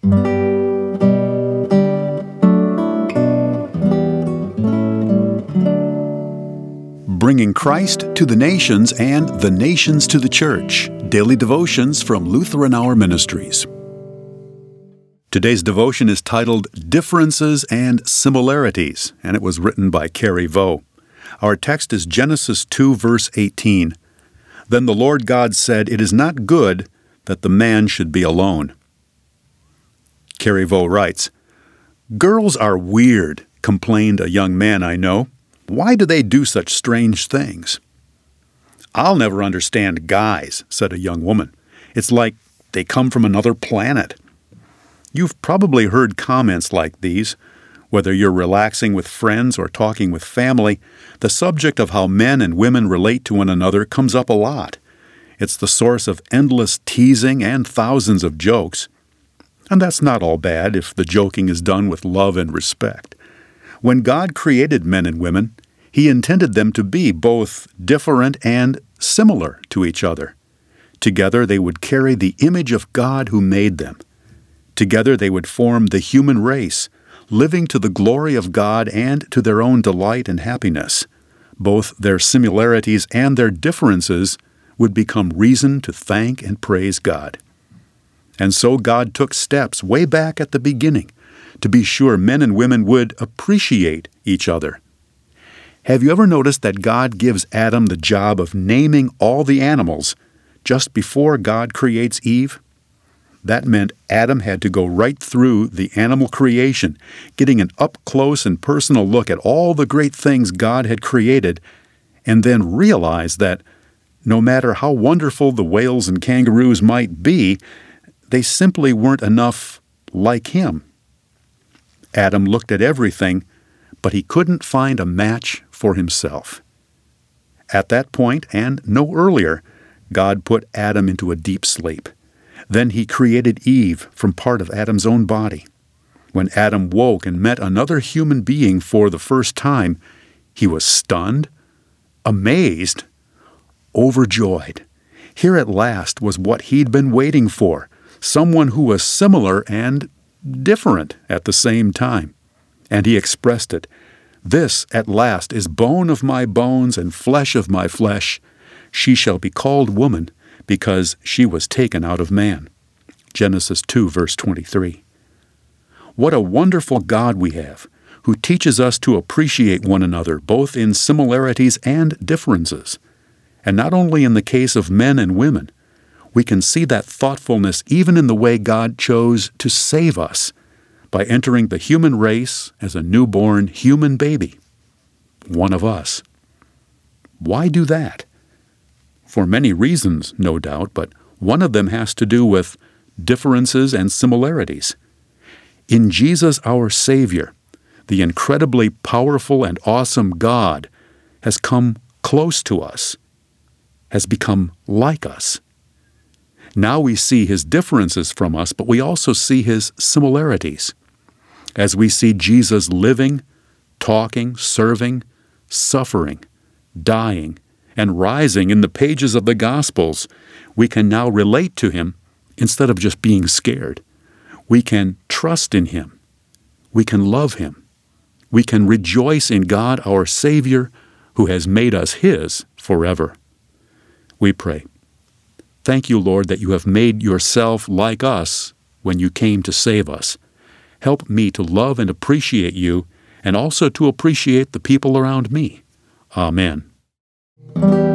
Bringing Christ to the nations and the nations to the church. Daily devotions from Lutheran Hour Ministries. Today's devotion is titled Differences and Similarities, and it was written by Carrie Vo. Our text is Genesis 2, verse 18. Then the Lord God said, "It is not good that the man should be alone." Carrie Vo writes, "Girls are weird," complained a young man I know. "Why do they do such strange things?" "I'll never understand guys," said a young woman. "It's like they come from another planet." You've probably heard comments like these. Whether you're relaxing with friends or talking with family, the subject of how men and women relate to one another comes up a lot. It's the source of endless teasing and thousands of jokes. And that's not all bad if the joking is done with love and respect. When God created men and women, He intended them to be both different and similar to each other. Together they would carry the image of God who made them. Together they would form the human race, living to the glory of God and to their own delight and happiness. Both their similarities and their differences would become reason to thank and praise God. And so God took steps way back at the beginning to be sure men and women would appreciate each other. Have you ever noticed that God gives Adam the job of naming all the animals just before God creates Eve? That meant Adam had to go right through the animal creation, getting an up-close and personal look at all the great things God had created, and then realize that no matter how wonderful the whales and kangaroos might be, they simply weren't enough like him. Adam looked at everything, but he couldn't find a match for himself. At that point, and no earlier, God put Adam into a deep sleep. Then He created Eve from part of Adam's own body. When Adam woke and met another human being for the first time, he was stunned, amazed, overjoyed. Here at last was what he'd been waiting for, someone who was similar and different at the same time. And he expressed it. "This, at last, is bone of my bones and flesh of my flesh. She shall be called woman, because she was taken out of man." Genesis 2, verse 23. What a wonderful God we have, who teaches us to appreciate one another, both in similarities and differences. And not only in the case of men and women, we can see that thoughtfulness even in the way God chose to save us by entering the human race as a newborn human baby, one of us. Why do that? For many reasons, no doubt, but one of them has to do with differences and similarities. In Jesus our Savior, the incredibly powerful and awesome God has come close to us, has become like us. Now we see His differences from us, but we also see His similarities. As we see Jesus living, talking, serving, suffering, dying, and rising in the pages of the Gospels, we can now relate to Him instead of just being scared. We can trust in Him. We can love Him. We can rejoice in God our Savior, who has made us His forever. We pray. Thank you, Lord, that you have made yourself like us when you came to save us. Help me to love and appreciate you, and also to appreciate the people around me. Amen.